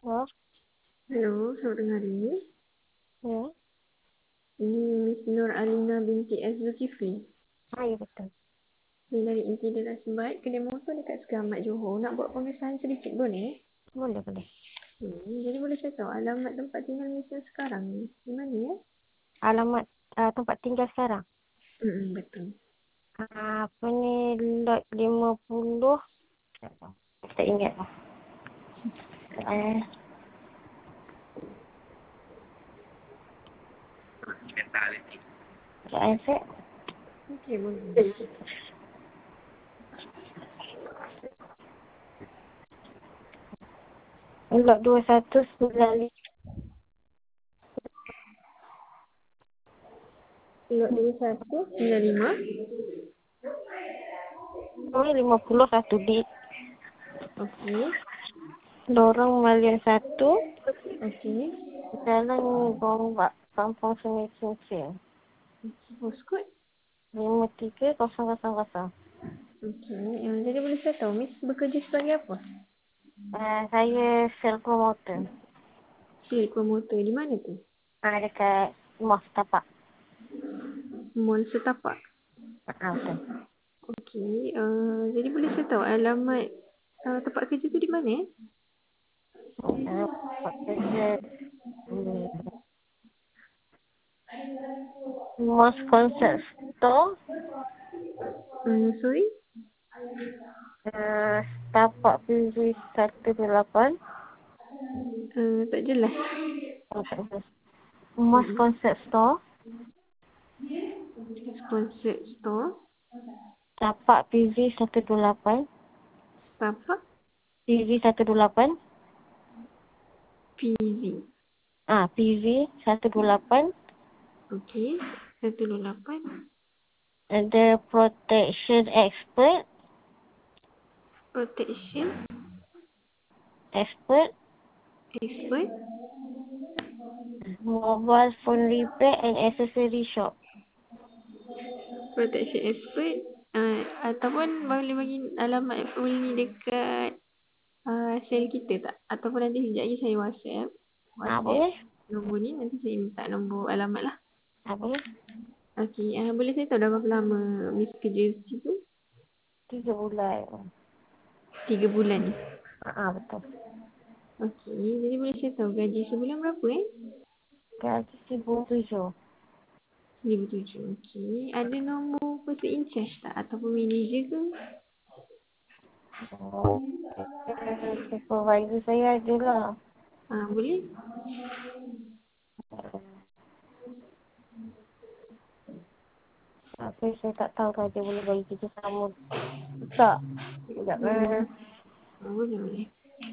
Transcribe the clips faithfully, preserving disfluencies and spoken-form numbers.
Ya, Hello, selamat dengar hari. ya. Ini Miss Nur Alina binti S. Zulkifli. Ah, ya betul. Ini dari Inti Deras Baik, kedai motor dekat Sekamat Johor. Nak buat pemeriksaan sedikit boleh? Boleh, boleh. Hmm, jadi boleh saya tahu alamat tempat tinggal Miss Nur sekarang ni? Di mana ya? Alamat uh, tempat tinggal sekarang. Hmm, betul. Uh, apa ni, lot lima puluh. Tak ingat lah. Eh, Sekejap, Set. Okey, boleh. Lot dua satu sembilan lima. Lot dua satu sembilan lima. lima puluh satu D. Okey. Lorong Malian satu. Okey. Jalan Gombak, Kampung Sungai Cincin. Postcode? lima tiga kosong kosong kosong. Okey. Uh, jadi boleh saya tahu Miss bekerja sebagai apa? Uh, saya sales promoter. Sales promoter. Di mana tu? Uh, dekat Mos Tapak. Mall Setapak. Ah, betul. Okey. Uh, jadi boleh saya tahu alamat uh, tempat kerja tu di mana eh? Uh, Tempat kerja hmm, Mos Concert Store. Uh, sorry? Uh, Tapak P V satu lapan. Uh, tak jelas. Oh, tak jelas. Mos Mm-mm. Concert Store. Sponsored store. Tapak P V satu lapan. Tapak P V satu lapan. P V. Ah, P V satu lapan. Okey. satu lapan. Ada Protection Expert. Protection Expert. expert. Mobile phone repair and accessory shop. Protection expert. Uh, ataupun boleh bagi alamat full ni dekat uh, sel kita tak? Ataupun nanti sekejap lagi saya WhatsApp. Ah, WhatsApp boleh? nombor ni. Nanti saya minta nombor alamat lah. Ah, boleh? Okey. Uh, boleh saya tahu dah berapa lama Miss kerja situ? Tiga bulan. Tiga bulan ni. Ah, ah, betul. Okey. Jadi boleh saya tahu gaji sebulan berapa eh? Gaji seribu tujuh. Seribu tujuh. Okey. Ada nombor person in charge tak? Ataupun manager ke? Oh, eh, supervisor saya ada lah. Ah, boleh? Tapi saya tak tahu kalau dia boleh bagi kita sama. Tak. Sekejap Hmm. eh. Ah, boleh, boleh.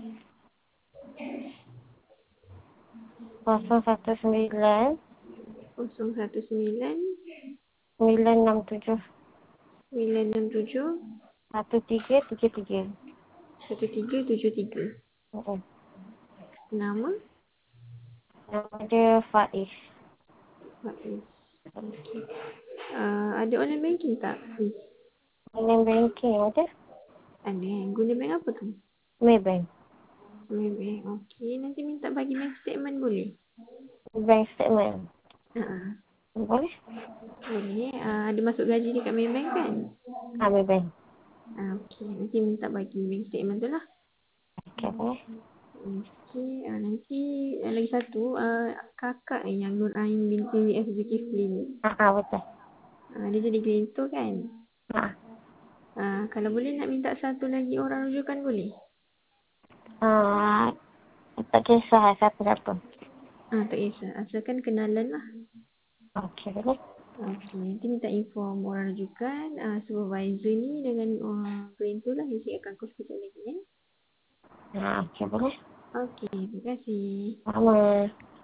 kosong satu sembilan. kosong satu sembilan Sembilan enam tujuh. sembilan enam tujuh Satu tiga tiga tiga. satu tiga tujuh tiga. Oh, Nama? nama dia Faiz. Faiz. Okey. Ah, ada online banking tak? Hmm. Online banking ada. Ada eh. Guna bank apa tu? Maybank. Maybank. Okey. Nanti minta bagi bank statement boleh? Bank statement. Ha ah. Boleh? Boleh. Ah, ada masuk gaji dekat Maybank kan? Ah, Maybank. Ah, okey. Nanti minta bagi bank statement tu lah. Okey, boleh. Okey. Ah, nanti ah, lagi satu. Ah, kakak ni yang Nur Ain binti S. Zulkifli ni. Ah, ah, betul. Ah, dia jadi grantor kan? Ah, Ah, kalau boleh nak minta satu lagi orang rujukan boleh? ah, tak kisah siapa-siapa. Ah, tak kisah. Asalkan kenalan lah. Okey, boleh. Okey, nanti minta inform orang rujukan. Ah, supervisor ni dengan uh, grantor lah yang saya akan call sekejap lagi. Eh? Ah, okey, boleh. Okey, terima kasih. Sama.